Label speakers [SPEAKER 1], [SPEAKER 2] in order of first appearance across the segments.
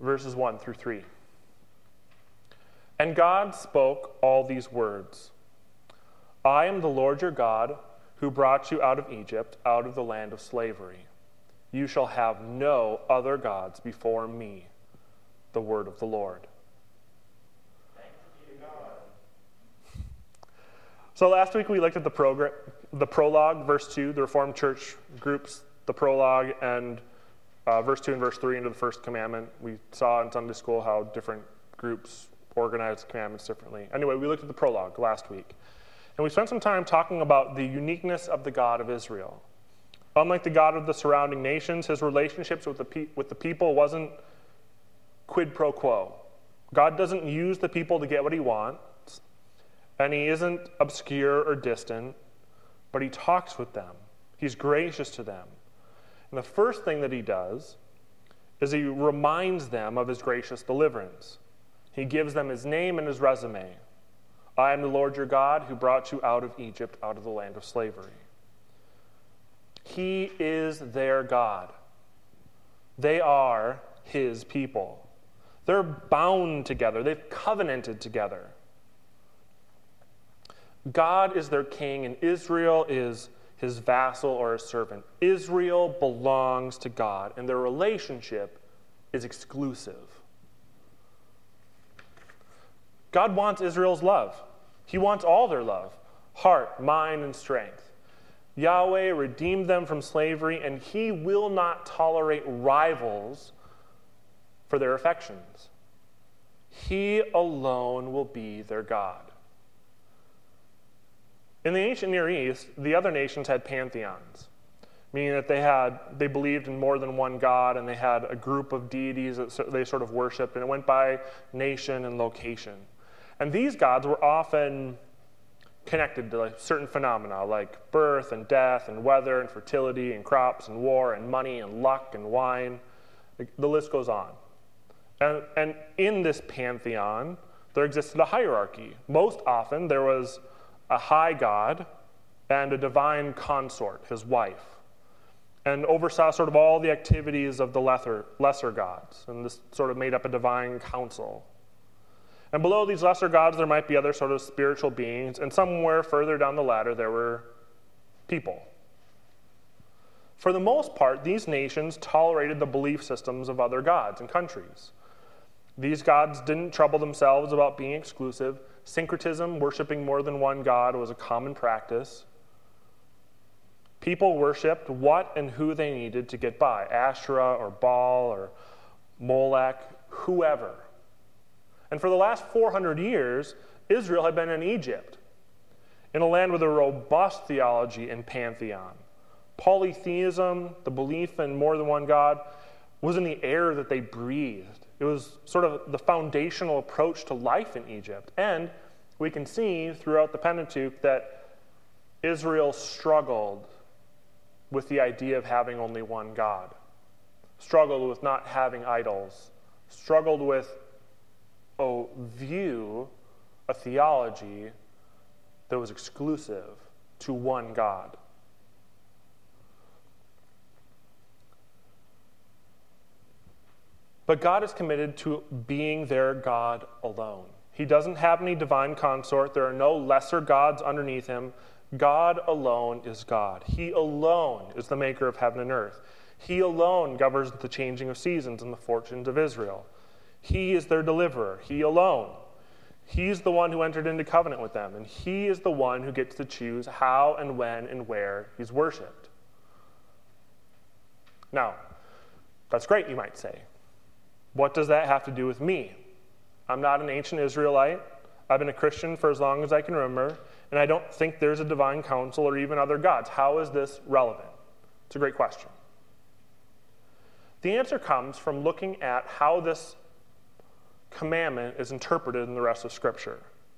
[SPEAKER 1] verses 1 through 3. And God spoke all these words. I am the Lord your God, who brought you out of Egypt, out of the land of slavery. You shall have no other gods before me. The word of the Lord.
[SPEAKER 2] Thanks be to God.
[SPEAKER 1] So last week we looked at the prologue, verse 2, the Reformed Church groups the prologue and verse 2 and verse 3 into the first commandment. We saw in Sunday school how different groups organize commandments differently. Anyway, we looked at the prologue last week. And we spent some time talking about the uniqueness of the God of Israel. Unlike the God of the surrounding nations, his relationships with the people wasn't quid pro quo. God doesn't use the people to get what he wants, and he isn't obscure or distant, but he talks with them. He's gracious to them. And the first thing that he does is he reminds them of his gracious deliverance. He gives them his name and his resume. I am the Lord your God who brought you out of Egypt, out of the land of slavery. He is their God. They are his people. They're bound together. They've covenanted together. God is their king, and Israel is his vassal or his servant. Israel belongs to God, and their relationship is exclusive. God wants Israel's love. He wants all their love, heart, mind, and strength. Yahweh redeemed them from slavery, and he will not tolerate rivals for their affections. He alone will be their God. In the ancient Near East, the other nations had pantheons, meaning that they believed in more than one God, and they had a group of deities that they sort of worshipped, and it went by nation and location. And these gods were often connected to certain phenomena like birth and death and weather and fertility and crops and war and money and luck and wine. The list goes on. And in this pantheon, there existed a hierarchy. Most often, there was a high god and a divine consort, his wife, and oversaw sort of all the activities of the lesser gods. And this sort of made up a divine council. And below these lesser gods, there might be other sort of spiritual beings, and somewhere further down the ladder, there were people. For the most part, these nations tolerated the belief systems of other gods and countries. These gods didn't trouble themselves about being exclusive. Syncretism, worshiping more than one god, was a common practice. People worshipped what and who they needed to get by, Asherah or Baal or Molech, whoever. And for the last 400 years, Israel had been in Egypt, in a land with a robust theology and pantheon. Polytheism, the belief in more than one God, was in the air that they breathed. It was sort of the foundational approach to life in Egypt. And we can see throughout the Pentateuch that Israel struggled with the idea of having only one God, struggled with not having idols, struggled with a theology that was exclusive to one God. But God is committed to being their God alone. He doesn't have any divine consort. There are no lesser gods underneath him. God alone is God. He alone is the maker of heaven and earth. He alone governs the changing of seasons and the fortunes of Israel. He is their deliverer. He alone. He's the one who entered into covenant with them, and he is the one who gets to choose how and when and where he's worshipped. Now, that's great, you might say. What does that have to do with me? I'm not an ancient Israelite. I've been a Christian for as long as I can remember, and I don't think there's a divine council or even other gods. How is this relevant? It's a great question. The answer comes from looking at how this commandment is interpreted in the rest of Scripture.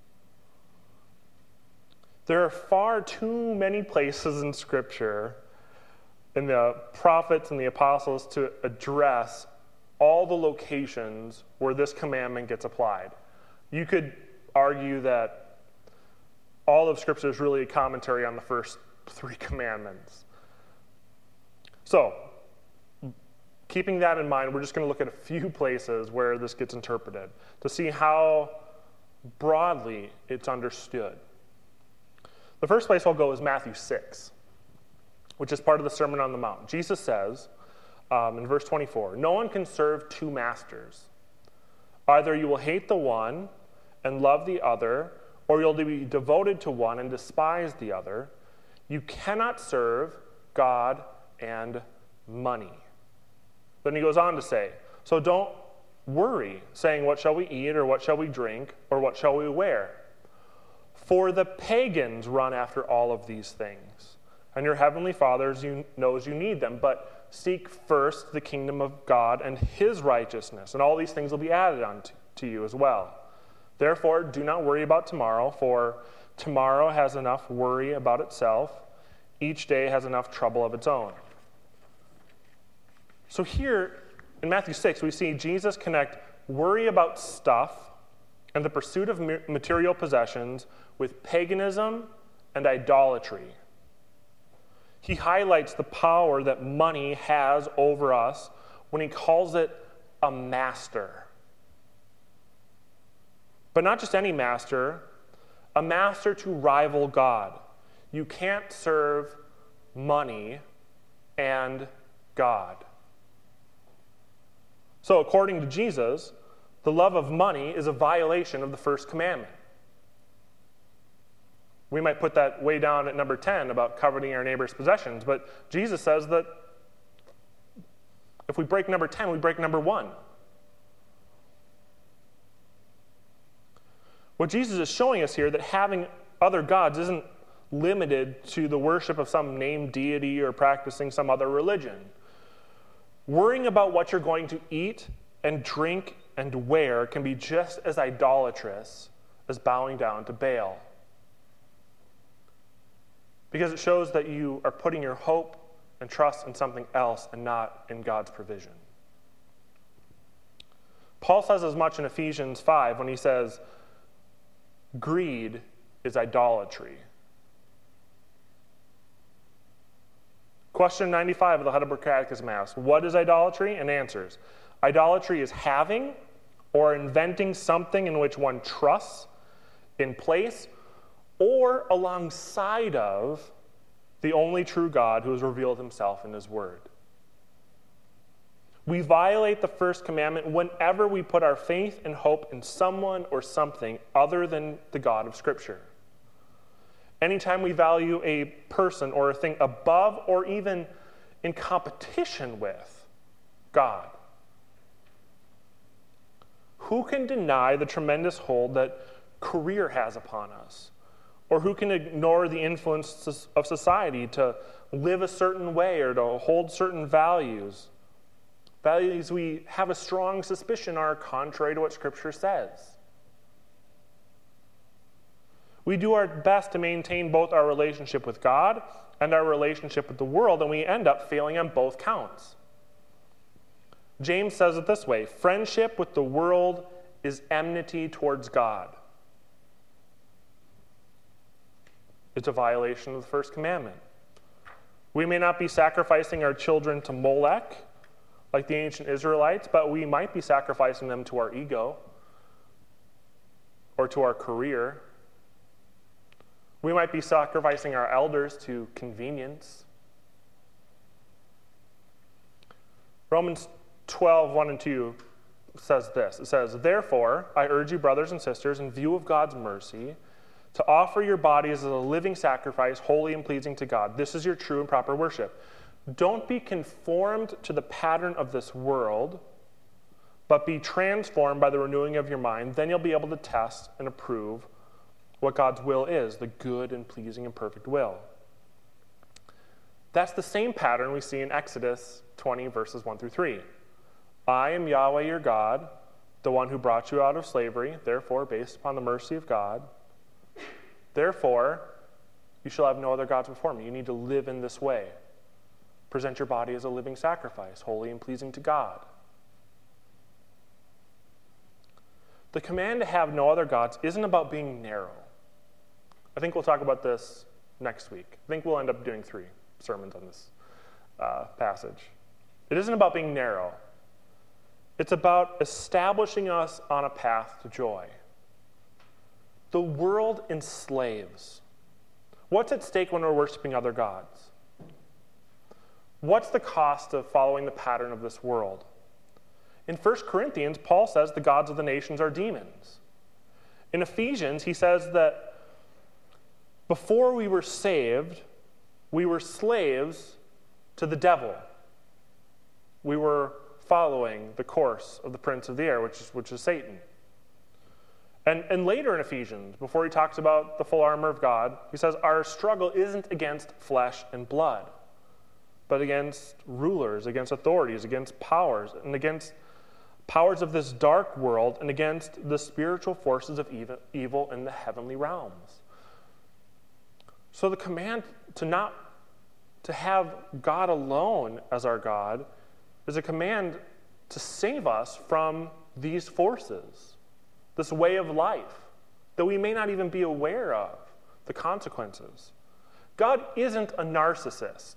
[SPEAKER 1] There are far too many places in Scripture, in the prophets and the apostles, to address all the locations where this commandment gets applied. You could argue that all of Scripture is really a commentary on the first 3 commandments. So, keeping that in mind, we're just going to look at a few places where this gets interpreted to see how broadly it's understood. The first place I'll go is Matthew 6, which is part of the Sermon on the Mount. Jesus says in verse 24, "No one can serve two masters. Either you will hate the one and love the other, or you'll be devoted to one and despise the other. You cannot serve God and money." Then he goes on to say, "So don't worry, saying, 'What shall we eat, or what shall we drink, or what shall we wear?' For the pagans run after all of these things, and your heavenly Father knows you need them. But seek first the kingdom of God and his righteousness, and all these things will be added on to you as well. Therefore, do not worry about tomorrow, for tomorrow has enough worry about itself. Each day has enough trouble of its own." So here in Matthew 6, we see Jesus connect worry about stuff and the pursuit of material possessions with paganism and idolatry. He highlights the power that money has over us when he calls it a master. But not just any master, a master to rival God. You can't serve money and God. So according to Jesus, the love of money is a violation of the first commandment. We might put that way down at number 10 about coveting our neighbor's possessions, but Jesus says that if we break number 10, we break number 1. What Jesus is showing us here, that having other gods isn't limited to the worship of some named deity or practicing some other religion. Worrying about what you're going to eat and drink and wear can be just as idolatrous as bowing down to Baal. Because it shows that you are putting your hope and trust in something else and not in God's provision. Paul says as much in Ephesians 5 when he says, greed is idolatry. Question 95 of the Heidelberg Catechism asks, what is idolatry? And answers, idolatry is having or inventing something in which one trusts in place or alongside of the only true God who has revealed himself in his word. We violate the first commandment whenever we put our faith and hope in someone or something other than the God of Scripture. Anytime we value a person or a thing above or even in competition with God. Who can deny the tremendous hold that career has upon us? Or who can ignore the influence of society to live a certain way or to hold certain values? Values we have a strong suspicion are contrary to what Scripture says. We do our best to maintain both our relationship with God and our relationship with the world, and we end up failing on both counts. James says it this way, friendship with the world is enmity towards God. It's a violation of the first commandment. We may not be sacrificing our children to Molech, like the ancient Israelites, but we might be sacrificing them to our ego or to our career. We might be sacrificing our elders to convenience. Romans 12, 1 and 2 says this. It says, therefore, I urge you, brothers and sisters, in view of God's mercy, to offer your bodies as a living sacrifice, holy and pleasing to God. This is your true and proper worship. Don't be conformed to the pattern of this world, but be transformed by the renewing of your mind. Then you'll be able to test and approve what God's will is, the good and pleasing and perfect will. That's the same pattern we see in Exodus 20, verses 1 through 3. I am Yahweh your God, the one who brought you out of slavery, therefore, based upon the mercy of God. Therefore, you shall have no other gods before me. You need to live in this way. Present your body as a living sacrifice, holy and pleasing to God. The command to have no other gods isn't about being narrow. I think we'll talk about this next week. I think we'll end up doing 3 sermons on this passage. It isn't about being narrow. It's about establishing us on a path to joy. The world enslaves. What's at stake when we're worshiping other gods? What's the cost of following the pattern of this world? In 1 Corinthians, Paul says the gods of the nations are demons. In Ephesians, he says that before we were saved, we were slaves to the devil. We were following the course of the prince of the air, which is Satan. And later in Ephesians, before he talks about the full armor of God, he says our struggle isn't against flesh and blood, but against rulers, against authorities, against powers, and against powers of this dark world, and against the spiritual forces of evil in the heavenly realms. So the command to have God alone as our God is a command to save us from these forces, this way of life that we may not even be aware of the consequences. God isn't a narcissist.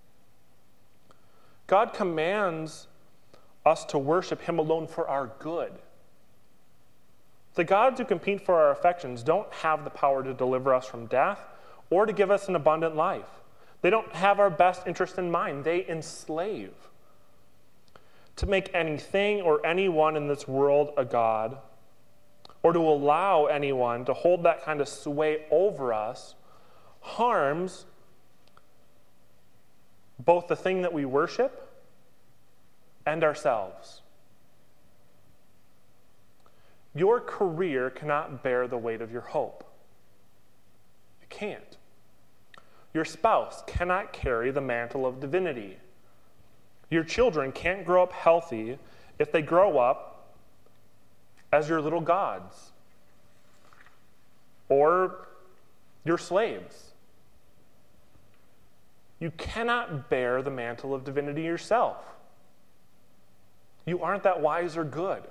[SPEAKER 1] God commands us to worship him alone for our good. The gods who compete for our affections don't have the power to deliver us from death or to give us an abundant life. They don't have our best interest in mind. They enslave. To make anything or anyone in this world a god, or to allow anyone to hold that kind of sway over us, harms both the thing that we worship and ourselves. Your career cannot bear the weight of your hope. It can't. Your spouse cannot carry the mantle of divinity. Your children can't grow up healthy if they grow up as your little gods or your slaves. You cannot bear the mantle of divinity yourself. You aren't that wise or good.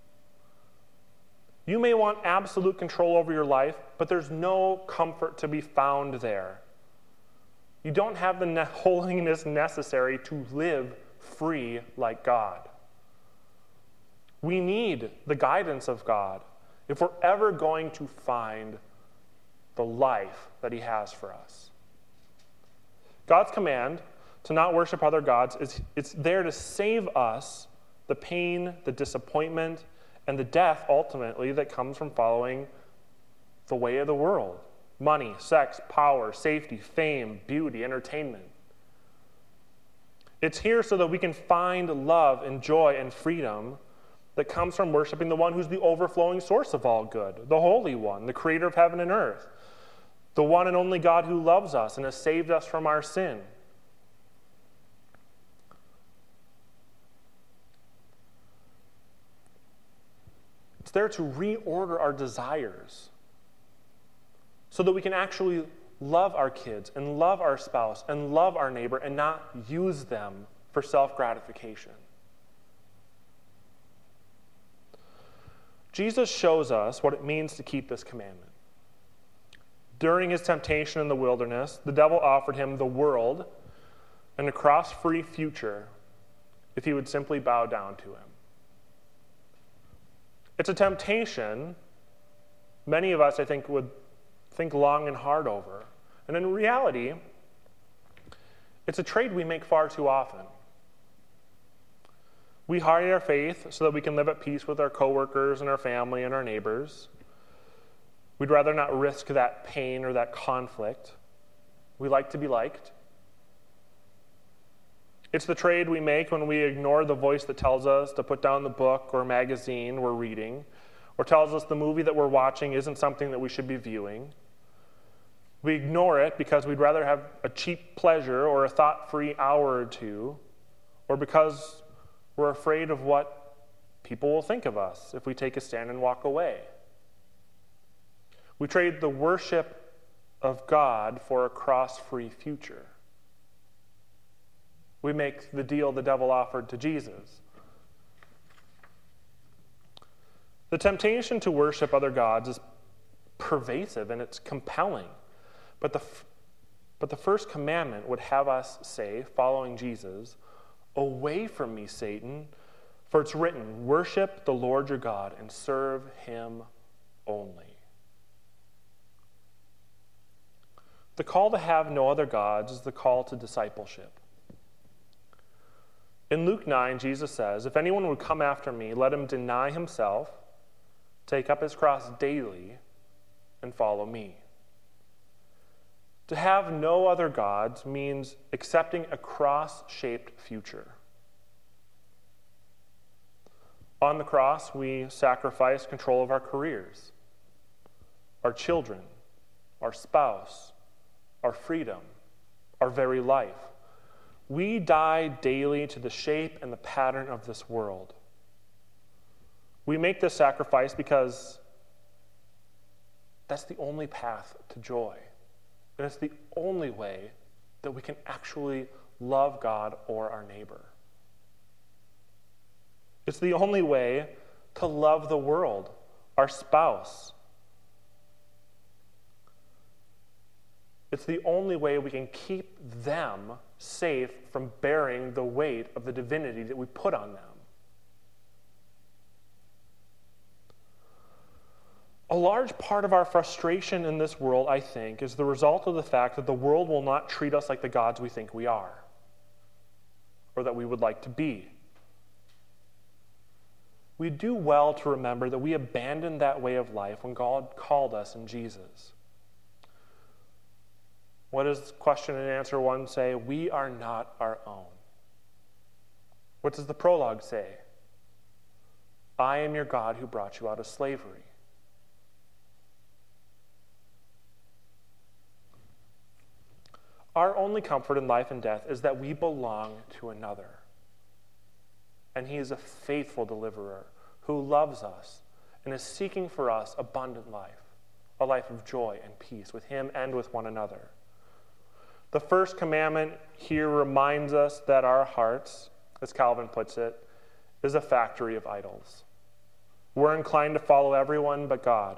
[SPEAKER 1] You may want absolute control over your life, but there's no comfort to be found there. You don't have the holiness necessary to live free like God. We need the guidance of God if we're ever going to find the life that he has for us. God's command to not worship other gods it's there to save us the pain, the disappointment, and the death, ultimately, that comes from following the way of the world. Money, sex, power, safety, fame, beauty, entertainment. It's here so that we can find love and joy and freedom that comes from worshiping the one who's the overflowing source of all good, the Holy One, the creator of heaven and earth, the one and only God who loves us and has saved us from our sin. It's there to reorder our desires so that we can actually love our kids and love our spouse and love our neighbor and not use them for self-gratification. Jesus shows us what it means to keep this commandment. During his temptation in the wilderness, the devil offered him the world and a cross-free future if he would simply bow down to him. It's a temptation many of us, I think, would think long and hard over. And in reality, it's a trade we make far too often. We hide our faith so that we can live at peace with our coworkers and our family and our neighbors. We'd rather not risk that pain or that conflict. We like to be liked. It's the trade we make when we ignore the voice that tells us to put down the book or magazine we're reading, or tells us the movie that we're watching isn't something that we should be viewing. We ignore it because we'd rather have a cheap pleasure or a thought-free hour or two, or because we're afraid of what people will think of us if we take a stand and walk away. We trade the worship of God for a cross-free future. We make the deal the devil offered to Jesus. The temptation to worship other gods is pervasive and it's compelling. But the first commandment would have us say, following Jesus, Away from me, Satan, for it's written, worship the Lord your God and serve him only. The call to have no other gods is the call to discipleship. In Luke 9, Jesus says, if anyone would come after me, let him deny himself, take up his cross daily, and follow me. To have no other gods means accepting a cross-shaped future. On the cross, we sacrifice control of our careers, our children, our spouse, our freedom, our very life. We die daily to the shape and the pattern of this world. We make this sacrifice because that's the only path to joy. And it's the only way that we can actually love God or our neighbor. It's the only way to love the world, our spouse. It's the only way we can keep them safe from bearing the weight of the divinity that we put on them. A large part of our frustration in this world, I think, is the result of the fact that the world will not treat us like the gods we think we are, or that we would like to be. We do well to remember that we abandoned that way of life when God called us in Jesus. What does question and answer 1 say? We are not our own. What does the prologue say? I am your God who brought you out of slavery. Our only comfort in life and death is that we belong to another. And he is a faithful deliverer who loves us and is seeking for us abundant life, a life of joy and peace with him and with one another. The first commandment here reminds us that our hearts, as Calvin puts it, is a factory of idols. We're inclined to follow everyone but God.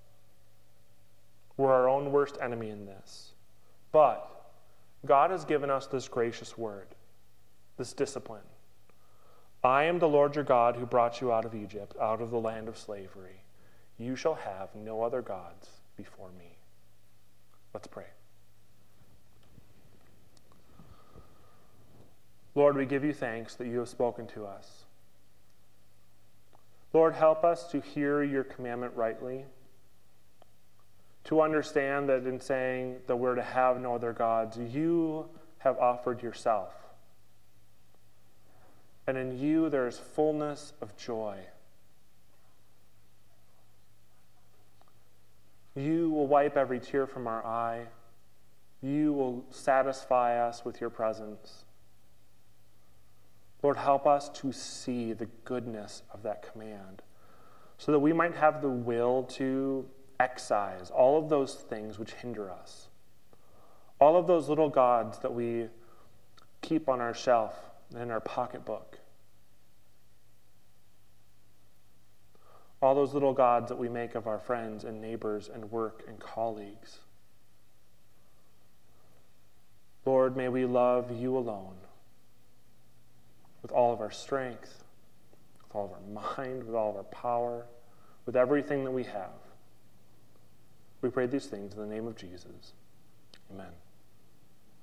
[SPEAKER 1] We're our own worst enemy in this. But God has given us this gracious word, this discipline. I am the Lord your God who brought you out of Egypt, out of the land of slavery. You shall have no other gods before me. Let's pray. Lord, we give you thanks that you have spoken to us. Lord, help us to hear your commandment rightly, to understand that in saying that we're to have no other gods, you have offered yourself. And in you there is fullness of joy. You will wipe every tear from our eye. You will satisfy us with your presence. Lord, help us to see the goodness of that command so that we might have the will to excise all of those things which hinder us, all of those little gods that we keep on our shelf and in our pocketbook, all those little gods that we make of our friends and neighbors and work and colleagues. Lord, may we love you alone with all of our strength, with all of our mind, with all of our power, with everything that we have. We pray these things in the name of Jesus. Amen.